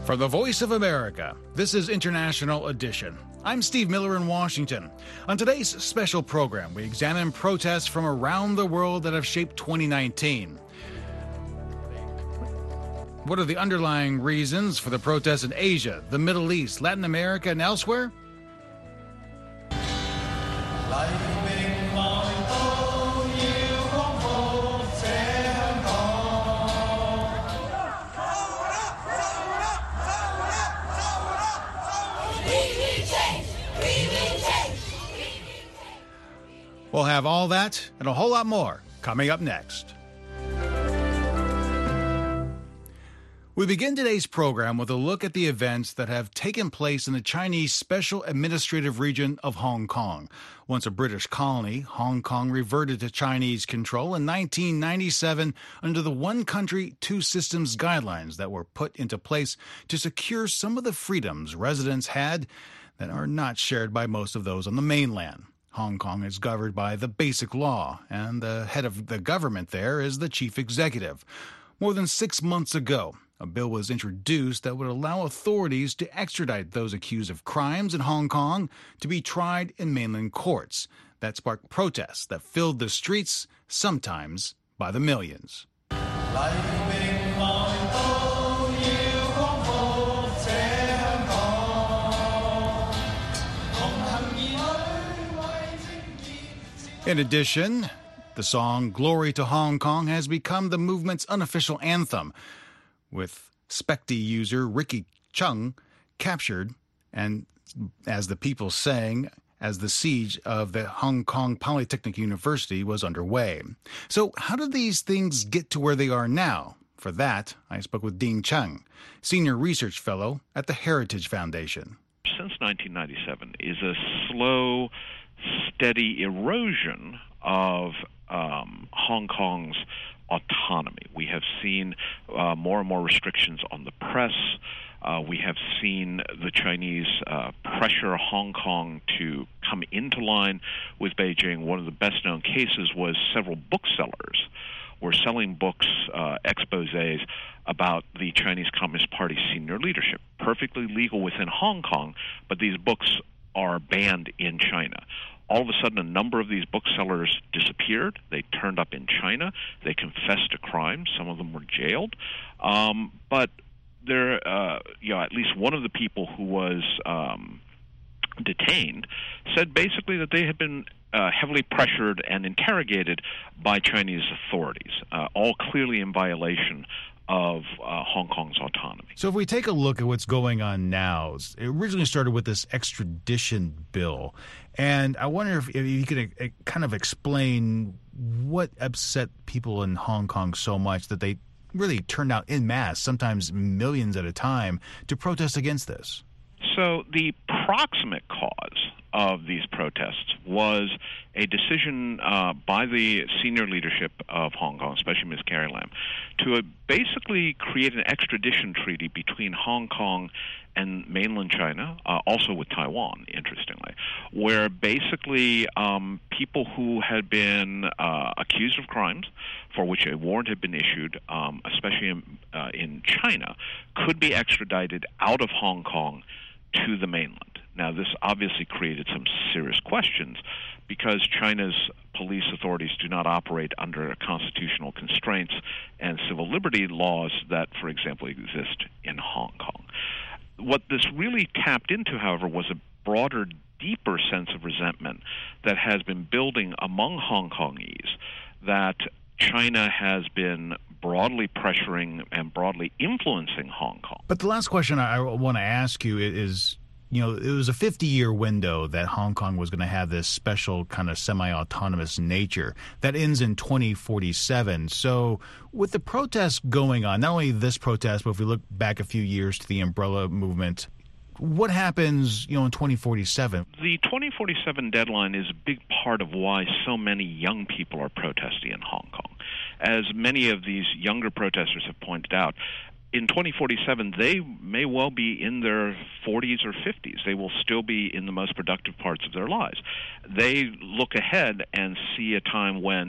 From the Voice of America, this is International Edition. I'm Steve Miller in Washington. On today's special program, we examine protests from around the world that have shaped 2019. What are the underlying reasons for the protests in Asia, the Middle East, Latin America, and elsewhere? We'll have all that and a whole lot more coming up next. We begin today's program with a look at the events that have taken place in the Chinese Special Administrative Region of Hong Kong. Once a British colony, Hong Kong reverted to Chinese control in 1997 under the One Country, Two Systems guidelines that were put into place to secure some of the freedoms residents had that are not shared by most of those on the mainland. Hong Kong is governed by the Basic Law, and the head of the government there is the chief executive. More than 6 months ago, a bill was introduced that would allow authorities to extradite those accused of crimes in Hong Kong to be tried in mainland courts. That sparked protests that filled the streets, sometimes by the millions. In addition, the song Glory to Hong Kong has become the movement's unofficial anthem, with Specti user Ricky Chung captured and, as the people sang, as the siege of the Hong Kong Polytechnic University was underway. So how did these things get to where they are now? For that, I spoke with Ding Cheng, Senior Research Fellow at the Heritage Foundation. Since 1997 is a slow, steady erosion of Hong Kong's autonomy. We have seen more and more restrictions on the press. We have seen the Chinese pressure Hong Kong to come into line with Beijing. One of the best-known cases was several booksellers were selling books, exposés about the Chinese Communist Party senior leadership, perfectly legal within Hong Kong, but these books are banned in China. All of a sudden, a number of these booksellers disappeared. They turned up in China. They confessed to crimes. Some of them were jailed. But there, at least one of the people who was detained said basically that they had been heavily pressured and interrogated by Chinese authorities, all clearly in violation of Hong Kong's autonomy. So if we take a look at what's going on now, it originally started with this extradition bill. And I wonder if you could kind of explain what upset people in Hong Kong so much that they really turned out en masse, sometimes millions at a time, to protest against this. So the proximate cause of these protests was a decision by the senior leadership of Hong Kong, especially Ms. Carrie Lam, to basically create an extradition treaty between Hong Kong and mainland China, also with Taiwan, interestingly, where basically people who had been accused of crimes for which a warrant had been issued, especially in China, could be extradited out of Hong Kong to the mainland. Now, this obviously created some serious questions because China's police authorities do not operate under constitutional constraints and civil liberty laws that, for example, exist in Hong Kong. What this really tapped into, however, was a broader, deeper sense of resentment that has been building among Hong Kongese that China has been broadly pressuring and broadly influencing Hong Kong. But the last question I want to ask you is, it was a 50-year window that Hong Kong was going to have this special kind of semi-autonomous nature that ends in 2047. So with the protests going on, not only this protest, but if we look back a few years to the umbrella movement, what happens, in 2047? The 2047 deadline is a big part of why so many young people are protesting in Hong Kong. As many of these younger protesters have pointed out, in 2047, they may well be in their 40s or 50s. They will still be in the most productive parts of their lives. They look ahead and see a time when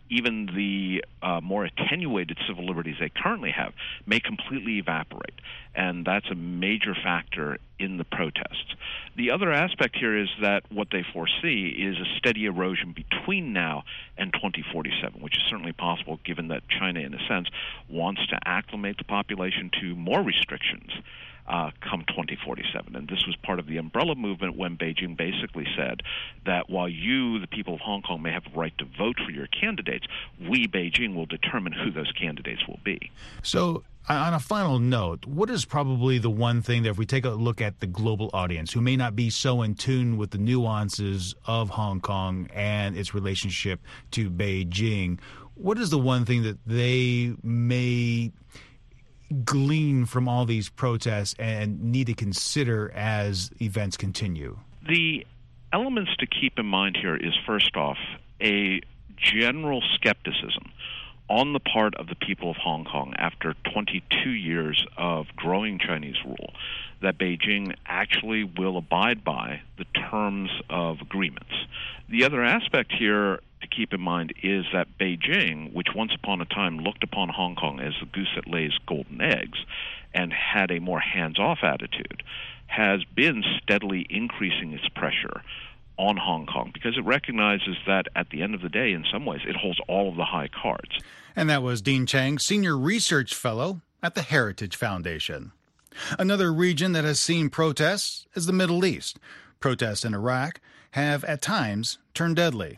even the more attenuated civil liberties they currently have may completely evaporate. And that's a major factor in the protests. The other aspect here is that what they foresee is a steady erosion between now and 2047, which is certainly possible given that China, in a sense, wants to acclimate the population to more restrictions come 2047. And this was part of the umbrella movement when Beijing basically said that while you, the people of Hong Kong, may have the right to vote for your candidates, we, Beijing, will determine who those candidates will be. So, on a final note, what is probably the one thing that if we take a look at the global audience who may not be so in tune with the nuances of Hong Kong and its relationship to Beijing, what is the one thing that they may glean from all these protests and need to consider as events continue? The elements to keep in mind here is, first off, a general skepticism on the part of the people of Hong Kong after 22 years of growing Chinese rule that Beijing actually will abide by the terms of agreements. The other aspect here to keep in mind is that Beijing, which once upon a time looked upon Hong Kong as the goose that lays golden eggs and had a more hands-off attitude, has been steadily increasing its pressure on Hong Kong because it recognizes that at the end of the day, in some ways, it holds all of the high cards. And that was Dean Chang, Senior Research Fellow at the Heritage Foundation. Another region that has seen protests is the Middle East. Protests in Iraq have at times turned deadly.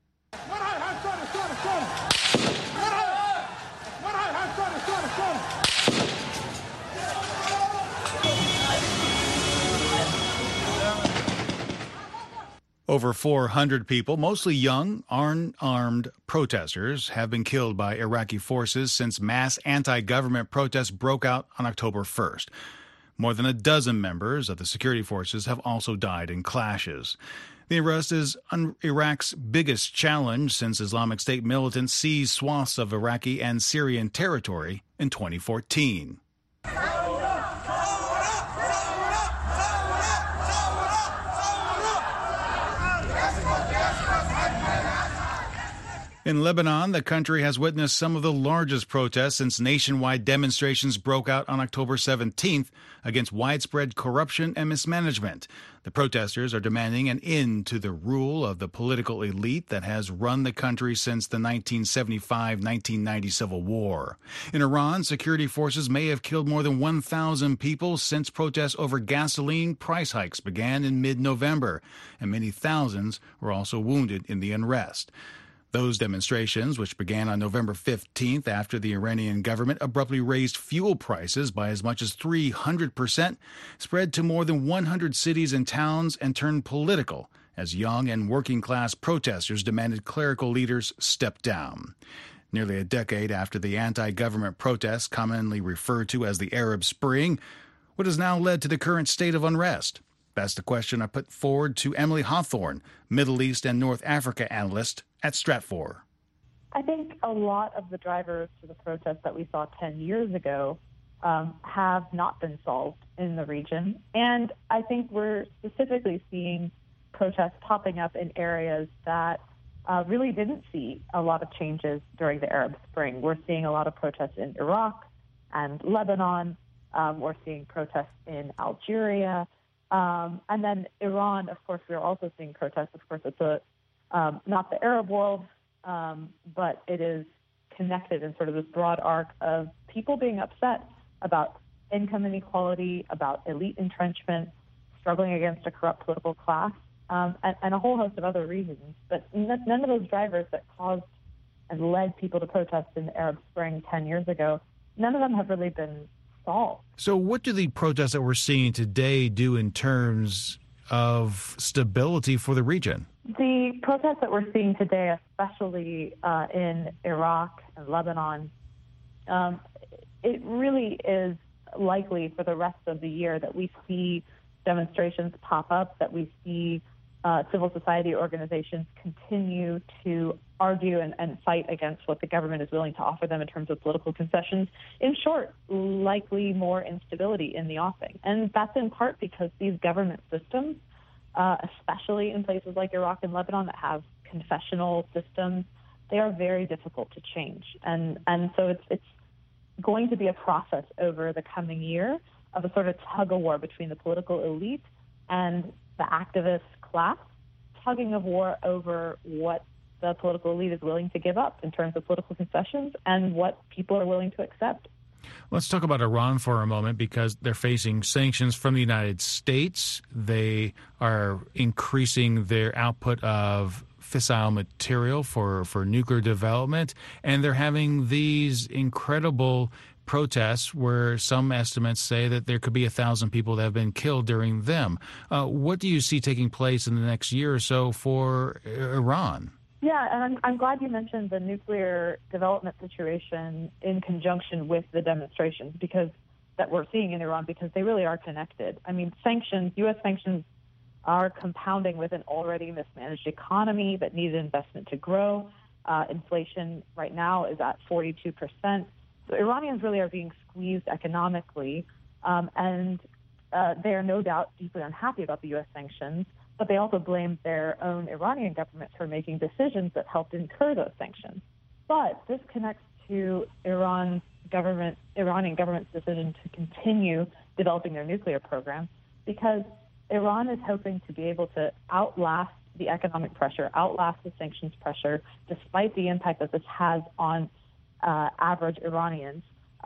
Over 400 people, mostly young, unarmed protesters, have been killed by Iraqi forces since mass anti-government protests broke out on October 1st. More than a dozen members of the security forces have also died in clashes. The arrest is Iraq's biggest challenge since Islamic State militants seized swaths of Iraqi and Syrian territory in 2014. In Lebanon, the country has witnessed some of the largest protests since nationwide demonstrations broke out on October 17th against widespread corruption and mismanagement. The protesters are demanding an end to the rule of the political elite that has run the country since the 1975-1990 civil war. In Iran, security forces may have killed more than 1,000 people since protests over gasoline price hikes began in mid-November, and many thousands were also wounded in the unrest. Those demonstrations, which began on November 15th after the Iranian government abruptly raised fuel prices by as much as 300%, spread to more than 100 cities and towns and turned political as young and working-class protesters demanded clerical leaders step down. Nearly a decade after the anti-government protests, commonly referred to as the Arab Spring, what has now led to the current state of unrest? That's the question I put forward to Emily Hawthorne, Middle East and North Africa analyst at Stratfor. I think a lot of the drivers for the protests that we saw 10 years ago have not been solved in the region. And I think we're specifically seeing protests popping up in areas that really didn't see a lot of changes during the Arab Spring. We're seeing a lot of protests in Iraq and Lebanon. We're seeing protests in Algeria. And then Iran, of course, we're also seeing protests. Of course, it's not the Arab world, but it is connected in sort of this broad arc of people being upset about income inequality, about elite entrenchment, struggling against a corrupt political class, and a whole host of other reasons. But none of those drivers that caused and led people to protest in the Arab Spring 10 years ago, none of them have really been solved. So what do the protests that we're seeing today do in terms of stability for the region? The protests that we're seeing today, especially in Iraq and Lebanon, it really is likely for the rest of the year that we see demonstrations pop up, that we see civil society organizations continue to argue and fight against what the government is willing to offer them in terms of political concessions. In short, likely more instability in the offing. And that's in part because these government systems, especially in places like Iraq and Lebanon that have confessional systems, they are very difficult to change. And so it's going to be a process over the coming year of a sort of tug-of-war between the political elite and the activist class, tugging of war over what the political elite is willing to give up in terms of political concessions and what people are willing to accept. Let's talk about Iran for a moment, because they're facing sanctions from the United States. They are increasing their output of fissile material for nuclear development, and they're having these incredible protests where some estimates say that there could be 1,000 people that have been killed during them. What do you see taking place in the next year or so for Iran? Yeah, and I'm glad you mentioned the nuclear development situation in conjunction with the demonstrations that we're seeing in Iran, because they really are connected. I mean, U.S. sanctions are compounding with an already mismanaged economy that needed investment to grow. Inflation right now is at 42%. So Iranians really are being squeezed economically, and they are no doubt deeply unhappy about the U.S. sanctions, but they also blame their own Iranian government for making decisions that helped incur those sanctions. But this connects to Iranian government's decision to continue developing their nuclear program, because Iran is hoping to be able to outlast the economic pressure, outlast the sanctions pressure, despite the impact that this has on average Iranians,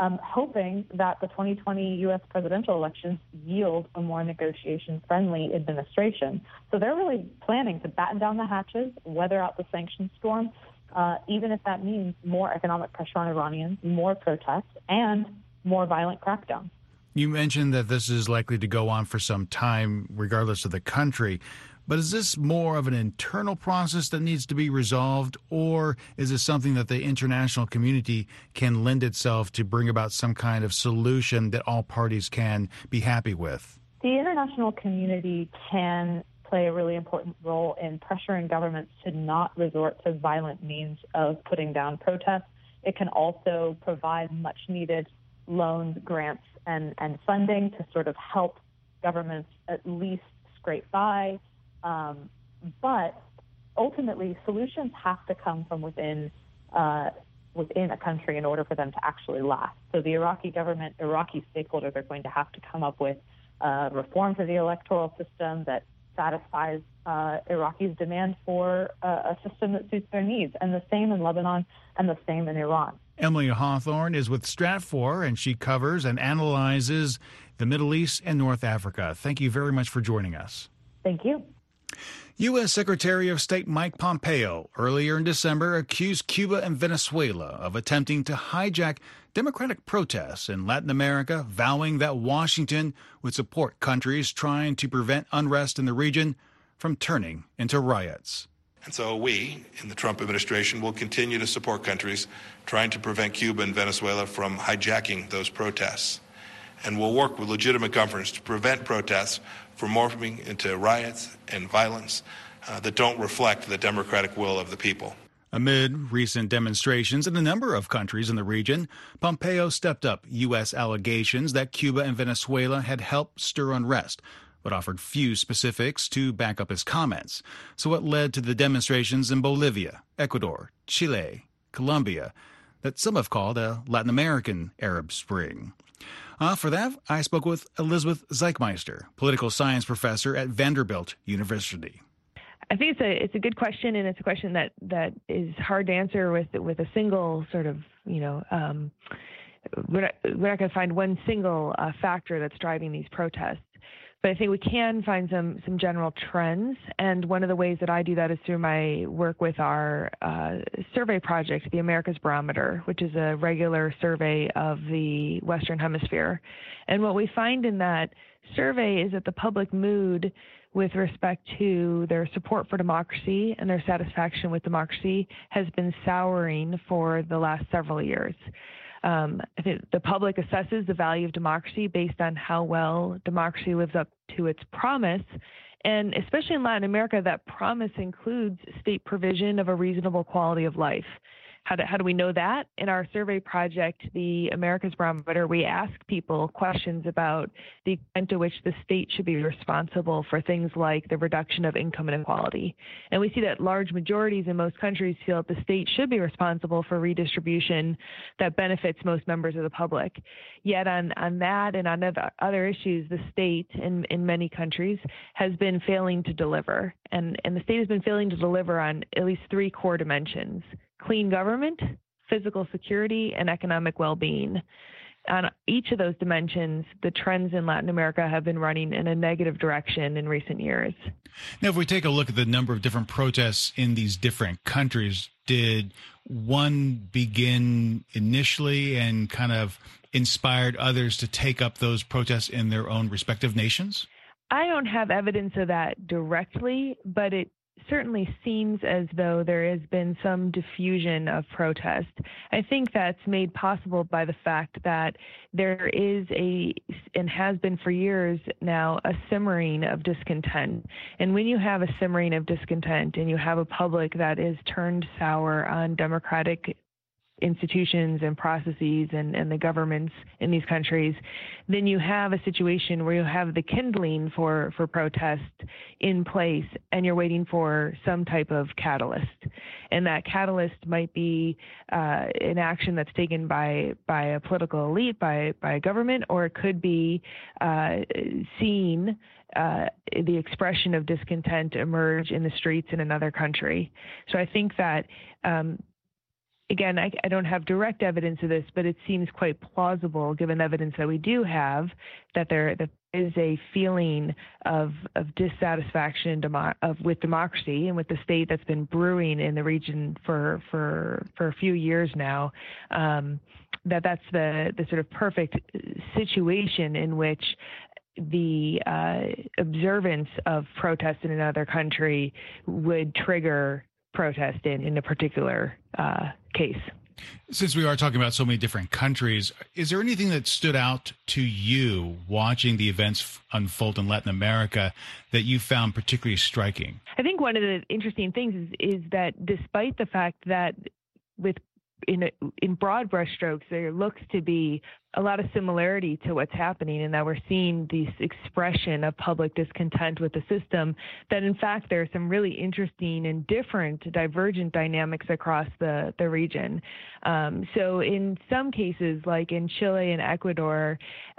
hoping that the 2020 U.S. presidential elections yield a more negotiation-friendly administration. So they're really planning to batten down the hatches, weather out the sanctions storm, even if that means more economic pressure on Iranians, more protests, and more violent crackdowns. You mentioned that this is likely to go on for some time, regardless of the country. But is this more of an internal process that needs to be resolved, or is it something that the international community can lend itself to bring about some kind of solution that all parties can be happy with? The international community can play a really important role in pressuring governments to not resort to violent means of putting down protests. It can also provide much-needed loans, grants, and funding to sort of help governments at least scrape by. But ultimately, solutions have to come from within a country in order for them to actually last. So the Iraqi government, Iraqi stakeholders are going to have to come up with reform to the electoral system that satisfies Iraqis' demand for a system that suits their needs. And the same in Lebanon and the same in Iran. Emily Hawthorne is with Stratfor, and she covers and analyzes the Middle East and North Africa. Thank you very much for joining us. Thank you. U.S. Secretary of State Mike Pompeo earlier in December accused Cuba and Venezuela of attempting to hijack democratic protests in Latin America, vowing that Washington would support countries trying to prevent unrest in the region from turning into riots. And so we, in the Trump administration, will continue to support countries trying to prevent Cuba and Venezuela from hijacking those protests. And we'll work with legitimate governments to prevent protests from morphing into riots and violence that don't reflect the democratic will of the people. Amid recent demonstrations in a number of countries in the region, Pompeo stepped up U.S. allegations that Cuba and Venezuela had helped stir unrest, but offered few specifics to back up his comments. So what led to the demonstrations in Bolivia, Ecuador, Chile, Colombia, that some have called a Latin American Arab Spring? For that, I spoke with Elizabeth Zeichmeister, political science professor at Vanderbilt University. I think it's a good question, and it's a question that is hard to answer with a single sort of, we're not going to find one single factor that's driving these protests. But I think we can find some general trends, and one of the ways that I do that is through my work with our survey project, the Americas Barometer, which is a regular survey of the Western Hemisphere. And what we find in that survey is that the public mood with respect to their support for democracy and their satisfaction with democracy has been souring for the last several years. I think the public assesses the value of democracy based on how well democracy lives up to its promise. And especially in Latin America, that promise includes state provision of a reasonable quality of life. How do we know that? In our survey project, the America's Barometer, we ask people questions about the extent to which the state should be responsible for things like the reduction of income inequality. And we see that large majorities in most countries feel that the state should be responsible for redistribution that benefits most members of the public. Yet on that and on other issues, the state in many countries has been failing to deliver. And the state has been failing to deliver on at least three core dimensions: clean government, physical security, and economic well-being. On each of those dimensions, the trends in Latin America have been running in a negative direction in recent years. Now, if we take a look at the number of different protests in these different countries, did one begin initially and kind of inspired others to take up those protests in their own respective nations? I don't have evidence of that directly, but it certainly seems as though there has been some diffusion of protest. I think that's made possible by the fact that there is and has been for years now, a simmering of discontent. And when you have a simmering of discontent and you have a public that is turned sour on democratic institutions and processes and the governments in these countries, then you have a situation where you have the kindling for protest in place, and you're waiting for some type of catalyst. And that catalyst might be an action that's taken by a political elite, by a government, or it could be seeing the expression of discontent emerge in the streets in another country. So I think that again, I don't have direct evidence of this, but it seems quite plausible, given the evidence that we do have, that there is a feeling of dissatisfaction with democracy and with the state that's been brewing in the region for a few years now. That's the sort of perfect situation in which the observance of protests in another country would trigger protest in a particular case. Since we are talking about so many different countries, is there anything that stood out to you watching the events unfold in Latin America that you found particularly striking? I think one of the interesting things is that despite the fact that in broad brushstrokes, there looks to be a lot of similarity to what's happening, and that we're seeing this expression of public discontent with the system, that in fact there are some really interesting and different divergent dynamics across the region. So in some cases, like in Chile and Ecuador,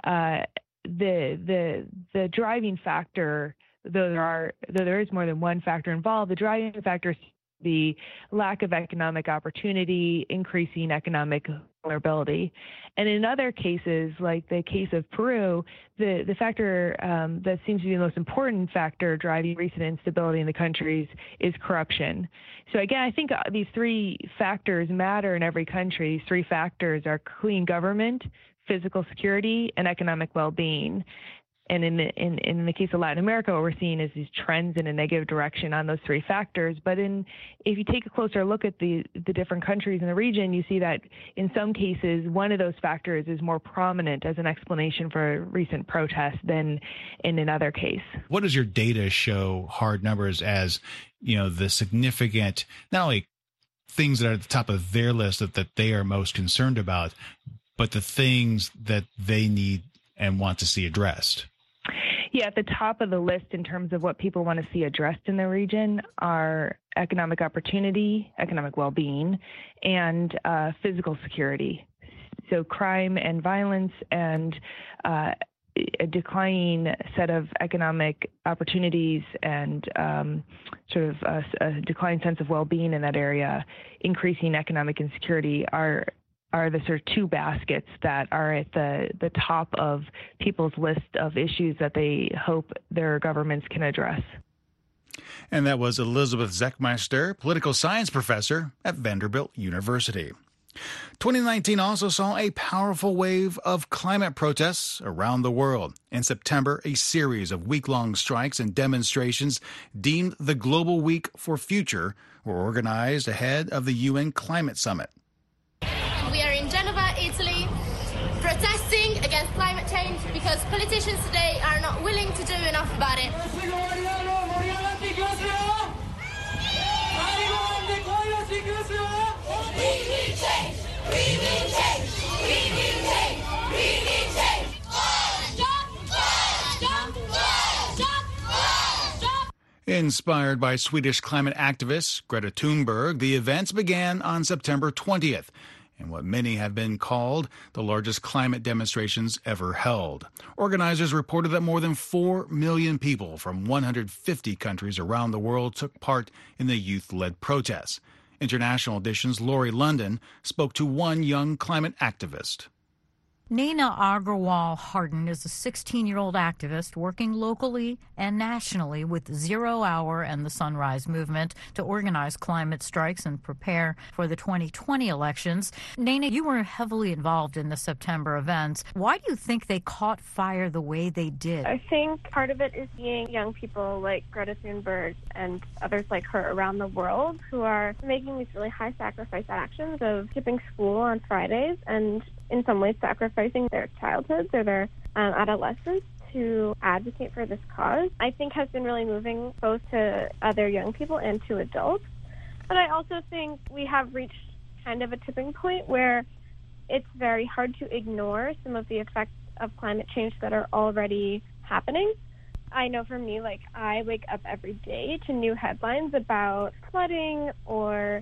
the driving factor, though there is more than one factor involved, the driving factor is the lack of economic opportunity, increasing economic vulnerability. And in other cases, like the case of Peru, the factor that seems to be the most important factor driving recent instability in the countries is corruption. So again, I think these three factors matter in every country. These three factors are clean government, physical security, and economic well-being. And in the case of Latin America, what we're seeing is these trends in a negative direction on those three factors. But if you take a closer look at the different countries in the region, you see that in some cases, one of those factors is more prominent as an explanation for recent protests than in another case. What does your data show, hard numbers, as the significant, not only things that are at the top of their list that they are most concerned about, but the things that they need and want to see addressed? Yeah, at the top of the list in terms of what people want to see addressed in the region are economic opportunity, economic well-being, and physical security. So crime and violence and a declining set of economic opportunities and sort of a declining sense of well-being in that area, increasing economic insecurity are the sort of two baskets that are at the top of people's list of issues that they hope their governments can address. And that was Elizabeth Zechmeister, political science professor at Vanderbilt University. 2019 also saw a powerful wave of climate protests around the world. In September, a series of week-long strikes and demonstrations deemed the Global Week for Future were organized ahead of the UN Climate Summit. We are in Geneva, Italy, protesting against climate change because politicians today are not willing to do enough about it. Inspired by Swedish climate activist Greta Thunberg, the events began on September 20th in what many have been called the largest climate demonstrations ever held. Organizers reported that more than 4 million people from 150 countries around the world took part in the youth-led protests. International Edition's Lori London spoke to one young climate activist. Nina Agrawal Hardin is a 16-year-old activist working locally and nationally with Zero Hour and the Sunrise Movement to organize climate strikes and prepare for the 2020 elections. Nina, you were heavily involved in the September events. Why do you think they caught fire the way they did? I think part of it is seeing young people like Greta Thunberg and others like her around the world who are making these really high sacrifice actions of skipping school on Fridays and in some ways sacrificing their childhoods or their adolescence to advocate for this cause, I think has been really moving both to other young people and to adults. But I also think we have reached kind of a tipping point where it's very hard to ignore some of the effects of climate change that are already happening. I know for me, I wake up every day to new headlines about flooding or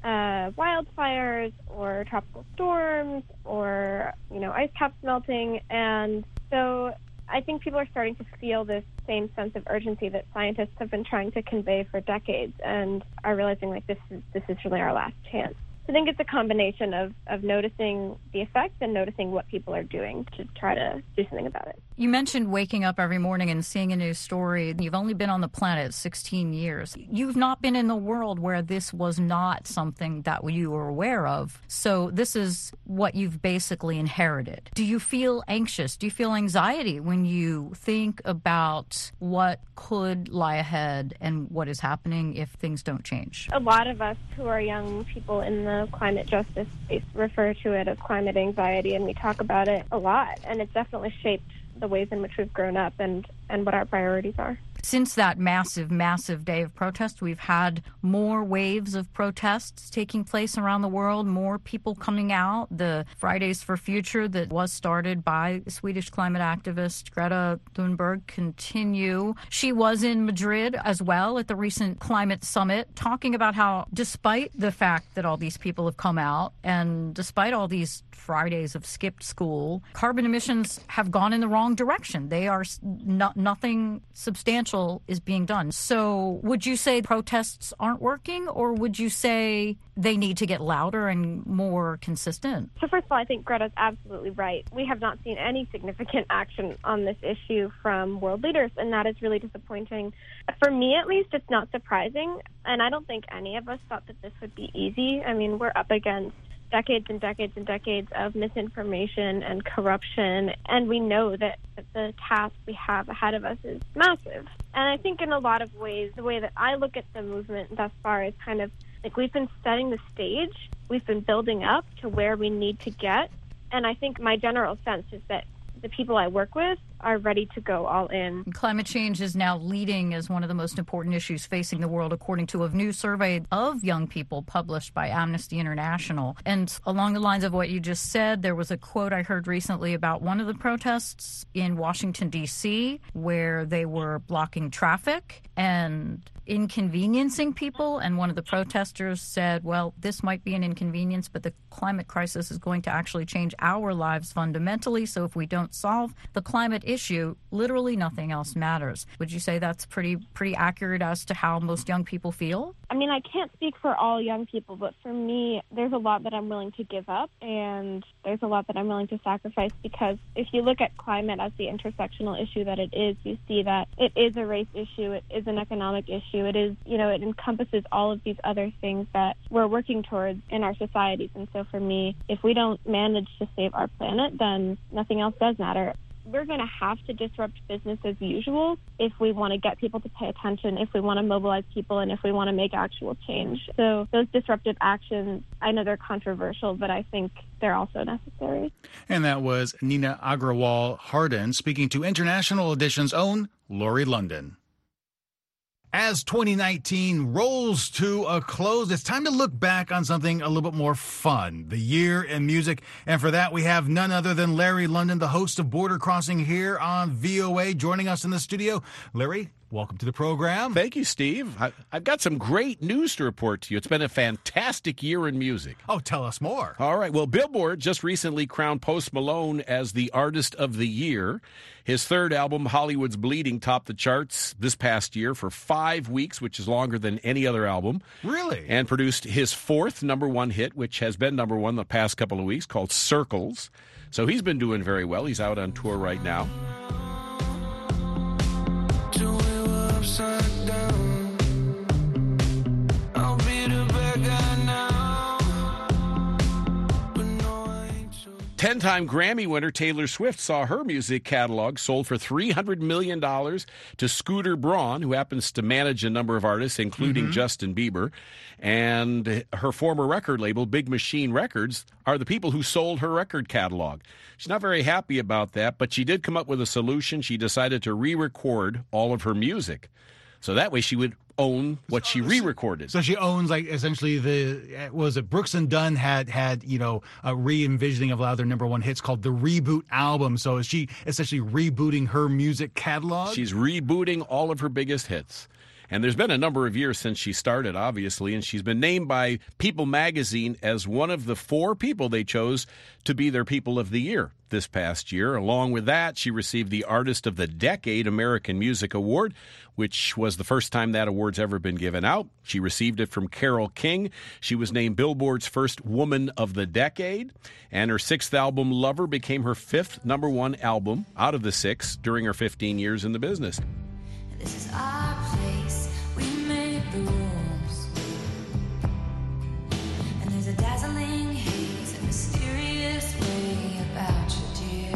wildfires or tropical storms or, ice caps melting. And so I think people are starting to feel this same sense of urgency that scientists have been trying to convey for decades and are realizing this is really our last chance. I think it's a combination of noticing the effects and noticing what people are doing to try to do something about it. You mentioned waking up every morning and seeing a new story. You've only been on the planet 16 years. You've not been in the world where this was not something that you were aware of. So this is what you've basically inherited. Do you feel anxious? Do you feel anxiety when you think about what could lie ahead and what is happening if things don't change? A lot of us who are young people in the climate justice space refer to it as climate anxiety, and we talk about it a lot, and it's definitely shaped the ways in which we've grown up and what our priorities are. Since that massive, massive day of protest, we've had more waves of protests taking place around the world, more people coming out. The Fridays for Future that was started by Swedish climate activist Greta Thunberg continue. She was in Madrid as well at the recent climate summit, talking about how despite the fact that all these people have come out and despite all these Fridays of skipped school, carbon emissions have gone in the wrong direction. They are nothing substantial is being done. So would you say protests aren't working, or would you say they need to get louder and more consistent? So first of all, I think Greta's absolutely right. We have not seen any significant action on this issue from world leaders, and that is really disappointing. For me, at least, it's not surprising, and I don't think any of us thought that this would be easy. I mean, we're up against decades and decades and decades of misinformation and corruption, and we know that the task we have ahead of us is massive. And I think in a lot of ways, the way that I look at the movement thus far is kind of we've been setting the stage, we've been building up to where we need to get, and I think my general sense is that the people I work with are ready to go all in. Climate change is now leading as one of the most important issues facing the world, according to a new survey of young people published by Amnesty International. And along the lines of what you just said, there was a quote I heard recently about one of the protests in Washington, D.C., where they were blocking traffic and inconveniencing people. And one of the protesters said, well, this might be an inconvenience, but the climate crisis is going to actually change our lives fundamentally. So if we don't solve the climate issue, literally nothing else matters. Would you say that's pretty accurate as to how most young people feel? I mean, I can't speak for all young people, but for me, there's a lot that I'm willing to give up, and there's a lot that I'm willing to sacrifice, because if you look at climate as the intersectional issue that it is, you see that it is a race issue, it is an economic issue, it is, it encompasses all of these other things that we're working towards in our societies. And so for me, if we don't manage to save our planet, then nothing else does matter. We're going to have to disrupt business as usual if we want to get people to pay attention, if we want to mobilize people, and if we want to make actual change. So those disruptive actions, I know they're controversial, but I think they're also necessary. And that was Nina Agrawal Hardin speaking to International Edition's own Lori London. As 2019 rolls to a close, it's time to look back on something a little bit more fun, the year in music. And for that, we have none other than Larry London, the host of Border Crossing here on VOA, joining us in the studio. Larry, welcome to the program. Thank you, Steve. I've got some great news to report to you. It's been a fantastic year in music. Oh, tell us more. All right. Well, Billboard just recently crowned Post Malone as the Artist of the Year. His third album, Hollywood's Bleeding, topped the charts this past year for 5 weeks, which is longer than any other album. Really? And produced his fourth #1 hit, which has been #1 the past couple of weeks, called Circles. So he's been doing very well. He's out on tour right now. Upside down. I'll be the bad guy now. But no, I ain't so. 10-time Grammy winner Taylor Swift saw her music catalog sold for $300 million to Scooter Braun, who happens to manage a number of artists, including Justin Bieber. And her former record label, Big Machine Records, are the people who sold her record catalog. She's not very happy about that, but she did come up with a solution. She decided to re-record all of her music. So that way she would own what she re-recorded. So she owns, like, essentially Brooks and Dunn had a re-envisioning of a lot of their #1 hits called the Reboot album. So is she essentially rebooting her music catalog? She's rebooting all of her biggest hits. And there's been a number of years since she started, obviously, and she's been named by People magazine as one of the 4 people they chose to be their People of the Year this past year. Along with that, she received the Artist of the Decade American Music Award, which was the first time that award's ever been given out. She received it from Carole King. She was named Billboard's first Woman of the Decade, and her 6th album, Lover, became her 5th #1 album out of the 6 during her 15 years in the business. This is our place, we made the rules. And there's a dazzling haze, a mysterious way about you, dear.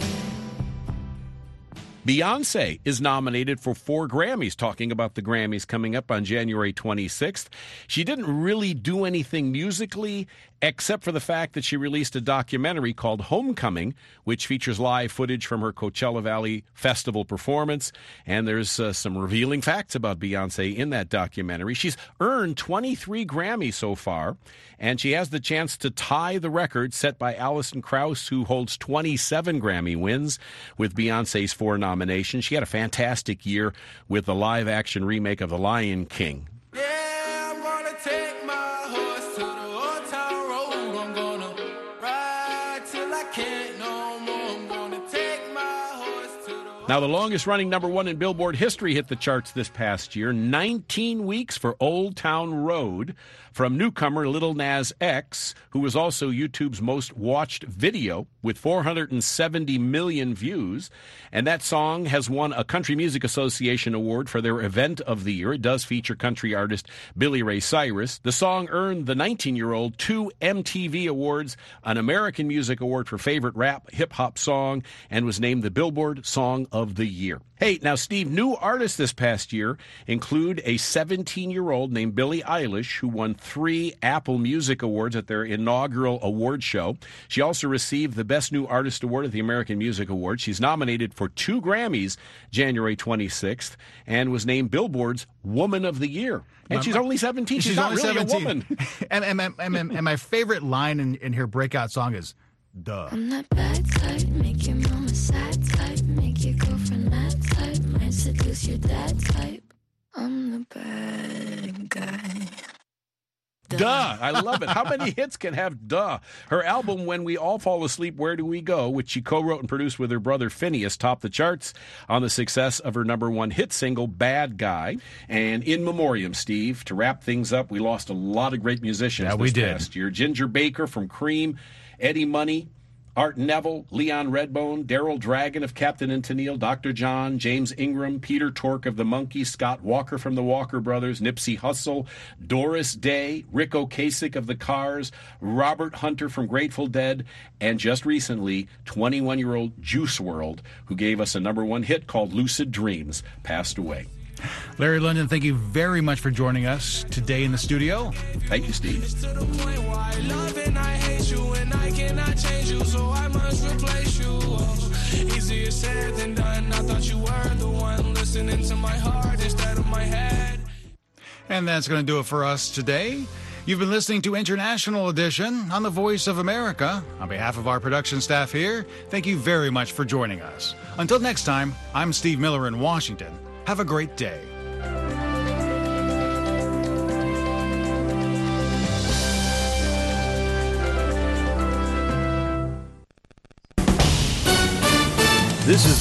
Beyonce is nominated for 4 Grammys, talking about the Grammys coming up on January 26th. She didn't really do anything musically, except for the fact that she released a documentary called Homecoming, which features live footage from her Coachella Valley Festival performance. And there's some revealing facts about Beyonce in that documentary. She's earned 23 Grammys so far, and she has the chance to tie the record set by Alison Krauss, who holds 27 Grammy wins with Beyonce's 4 nominations. She had a fantastic year with the live-action remake of The Lion King. Yeah, I'm gonna take my horse to the old town road. I'm gonna ride till I can't no more. I'm gonna take my horse to the... Now, the longest-running #1 in Billboard history hit the charts this past year, 19 weeks for Old Town Road, from newcomer Lil Nas X, who was also YouTube's most watched video with 470 million views. And that song has won a Country Music Association award for their Event of the Year. It does feature country artist Billy Ray Cyrus. The song earned the 19-year-old 2 MTV Awards, an American Music Award for Favorite Rap Hip-Hop Song, and was named the Billboard Song of the Year. Hey, now, Steve, new artists this past year include a 17-year-old named Billie Eilish, who won 3 Apple Music Awards at their inaugural award show. She also received the Best New Artist Award at the American Music Awards. She's nominated for 2 Grammys January 26th and was named Billboard's Woman of the Year. And she's only 17. She's not really 17. A woman. and my favorite line in her breakout song is, duh. I'm that bad type, make your mama sad type, make your girlfriend mad type, might seduce your dad type. I'm the bad guy. Duh. I love it. How many hits can have duh? Her album, When We All Fall Asleep, Where Do We Go?, which she co-wrote and produced with her brother Phineas, topped the charts on the success of her #1 hit single, Bad Guy. And in memoriam, Steve, to wrap things up, we lost a lot of great musicians this past year. Ginger Baker from Cream, Eddie Money, Art Neville, Leon Redbone, Daryl Dragon of Captain and Tennille, Dr. John, James Ingram, Peter Tork of the Monkees, Scott Walker from the Walker Brothers, Nipsey Hussle, Doris Day, Rick Ocasek of the Cars, Robert Hunter from Grateful Dead, and just recently, 21-year-old Juice WRLD, who gave us a #1 hit called Lucid Dreams, passed away. Larry London, thank you very much for joining us today in the studio. Thank you, Steve. Easier said than done. I thought you were the one listening to my heart instead of my head. And that's going to do it for us today. You've been listening to International Edition on the Voice of America. On behalf of our production staff here, thank you very much for joining us. Until next time, I'm Steve Miller in Washington. Have a great day. This is